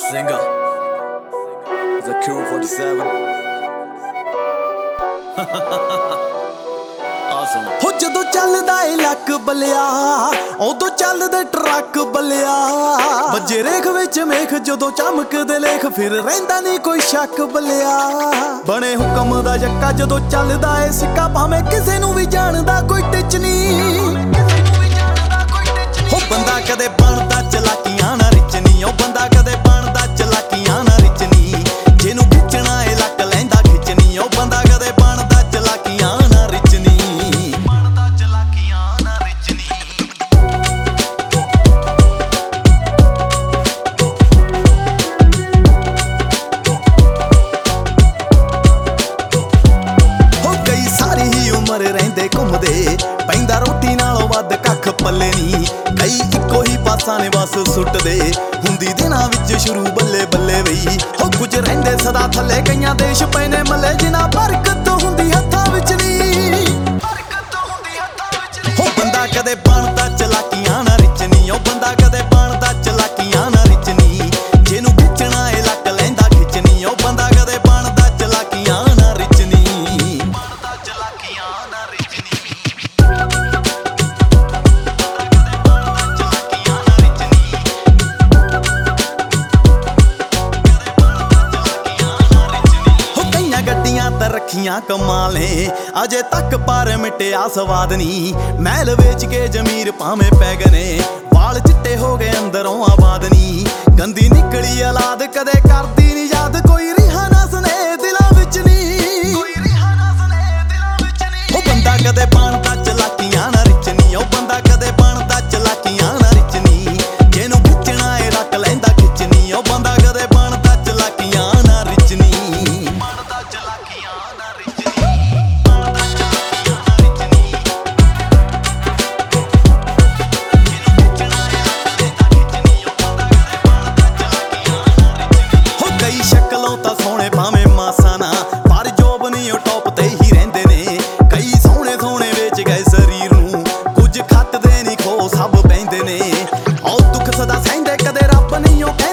Singer, the Q47. Awesome. ਹੋ ਜਦੋਂ ਚੱਲਦਾ ਏ ਲੱਕ ਬਲਿਆ ਉਦੋਂ ਚੱਲਦੇ ਟਰੱਕ ਬਲਿਆ ਵੱਜੇ ਰੇਖ ਵਿੱਚ ਮੇਖ ਜਦੋਂ ਚਮਕਦੇ ਲੇਖ ਫਿਰ ਰਹਿੰਦਾ ਨਹੀਂ ਕੋਈ ਸ਼ੱਕ ਬਲਿਆ ਬਣੇ ਹੁਕਮ ਦਾ ਜੱਕਾ ਜਦੋਂ ਚੱਲਦਾ ਏ ਸਿੱਕਾ ਭਾਵੇਂ ਕਿਸੇ ਨੂੰ ਵੀ ਜਾਣਦਾ ਕੋਈ ਟਿੱਚ ਨਹੀਂ ਹੋ ਬੰਦਾ ਕਦੇ ਬਣਦਾ ਚਲਾਕੀਆਂ ਨਾ ਰਿਚ ਨਹੀਂ ਉਹ ਬੰਦਾ ਕਦੇ ਬਣਦਾ ਚਲਾਕੀਆਂ ਨਾ ਰਿਚ ਨਹੀਂ ਜਿਹਨੂੰ ਖਿੱਚਣਾ ਏ ਲੱਕ ਲੈਂਦਾ ਖਿੱਚ ਨਹੀਂ ਉਹ ਬੰਦਾ ਕਦੇ ਬਣਦਾ ਚਲਾਕੀਆਂ ਨਾ ਰਿਚ ਨਹੀਂ ਬਣਦਾ ਚਲਾਕੀਆਂ ਨਾ ਰਿਚ ਨਹੀਂ ਹੋ ਕਈ ਸਾਰੀ ਹੀ ਉਮਰ ਰਹਿੰਦੇ ਘੁੰਮਦੇ ਪੈਂਦਾ ਰੋਟੀ ਨਾਲੋਂ ਵੱਧ ਕੱਖ ਪੱਲੇ ਨਹੀਂ ਕਈ ਇੱਕੋ ਹੀ ਪਾਸਾਂ ਨੇ ਬਸ ਸੁੱਟਦੇ ਹੁੰਦੀ ਦਿਨਾਂ ਵਿੱਚ ਸ਼ੁਰੂ ਬੱਲੇ ਬੱਲੇ ਵਈ ਹੋ ਕੁਝ ਰਹਿੰਦੇ ਸਦਾ ਥੱਲੇ ਕਈਆਂ ਦੇਸ਼ ਪਏ ਨੇ ਮੱਲੇ ਜਿਨ੍ਹਾਂ ਬਰਕਤ ਹੁੰਦੀ ਹੱਥਾਂ ਵਿੱਚ ਨਹੀਂ ਹੋ ਬੰਦਾ ਕਦੇ ਬਣਦਾ ਚਲਾਕੀਆਂ ਨਾ ਰਿਚ ਨਹੀਂ ਉਹ ਬੰਦਾ ਕਦੇ ਬਣਦਾ ਚਲਾਕੀਆਂ ਨਾ ਰਿਚ ਨਹੀਂ ਜਿਹਨੂੰ ਖਿੱਚਣਾ ਏ ਲੱਕ ਲੈਂਦਾ ਖਿੱਚ ਨਹੀਂ ਉਹ ਬੰਦਾ ਕਦੇ ਬਣਦਾ ਚਲਾਕੀਆਂ ਨਾ ਰਿਚ ਨਹੀਂ ਬਣਦਾ ਚਲਾਕੀਆਂ ਨਾ ਰਿਚ ਨਹੀਂ ਗੱਡੀਆਂ ਤਾਂ ਰੱਖੀਆਂ ਕਮਾਲੇ ਅਜੇ ਤੱਕ ਪਰ ਮਿਟਿਆ ਸਵਾਦ ਨਹੀਂ ਮਹਿਲ ਵੇਚ ਕੇ ਜ਼ਮੀਰ ਭਾਵੇਂ ਪੈ ਗਏ ਨੇ ਵਾਲ ਚਿੱਟੇ ਹੋ ਗਏ ਅੰਦਰੋਂ ਆਬਾਦ ਨਹੀਂ ਗੰਦੀ ਨਿਕਲੀ ਔਲਾਦ ਕਦੇ ਕਰਦੀ ਨਹੀਂ ਯਾਦ ਕੋਈ ਰਿਹਾ ਨਾ ਸਨੇ ਦਿਲਾਂ ਵਿੱਚ ਨਹੀਂ ਉਹ ਬੰਦਾ ਕਦੇ ਬਣਦਾ ਚਲਾਕੀਆਂ ਨਾ ਰਿਚ ਨਹੀਂ ਉਹ ਬੰਦਾ ਕਦੇ ਬਣਦਾ ਚਲਾਕੀਆਂ ਨਾ ਰਿਚ ਨਹੀਂ ਜਿਹਨੂੰ ਖਿੱਚਣਾ ਏ ਰੱਖ ਲੈਂਦਾ ਖਿੱਚ ਨਹੀਂ ਉਹ ਬੰਦਾ ਕਦੇ ਬਣਦਾ ਚਲਾਕੀਆਂ ਨਾ ਰਿਚ ਨਹੀਂ ਬਣਦਾ ਚਲਾਕੀਆਂ ਨਾ ਰਿਚ ਨਹੀਂ ਬਣਦਾ ਚਲਾਕੀਆਂ ਨਾ ਰਿਚ ਨਹੀਂ ਜਿਹਨੂੰ ਖਿੱਚਣਾ ਏ ਰੱਖ ਲੈਂਦਾ ਖਿੱਚ ਨਹੀਂ ਉਹ ਬੰਦਾ ਕਦੇ ਬਣਦਾ ਚਲਾਕੀਆਂ ਨਾ ਰਿਚ ਨਹੀਂ ਹੋ ਕਈ ਸ਼ਕਲੋਂ ਤਾਂ ਸੋਹਣੇ ਭਾਵੇਂ ਮਾਸਾ ਨਾ ਪਰ ਜੋਬ ਨਹੀਂ ਉਹ ਟੌਪ ਤੇ ਹੀ ਰਹਿੰਦੇ ਨੇ ਕਈ ਸੋਹਣੇ ਸੋਹਣੇ ਵੇਚ ਗਏ ਸਰੀਰ ਨੂੰ ਕੁਝ ਖੱਟਦੇ ਨਹੀਂ ਖੋ ਸਭ ਬਹਿੰਦੇ ਨੇ ਉਹ ਦੁੱਖ ਸਦਾ ਸਹਿੰਦੇ ਕਦੇ ਰੱਬ ਨਹੀਂ ਉਹ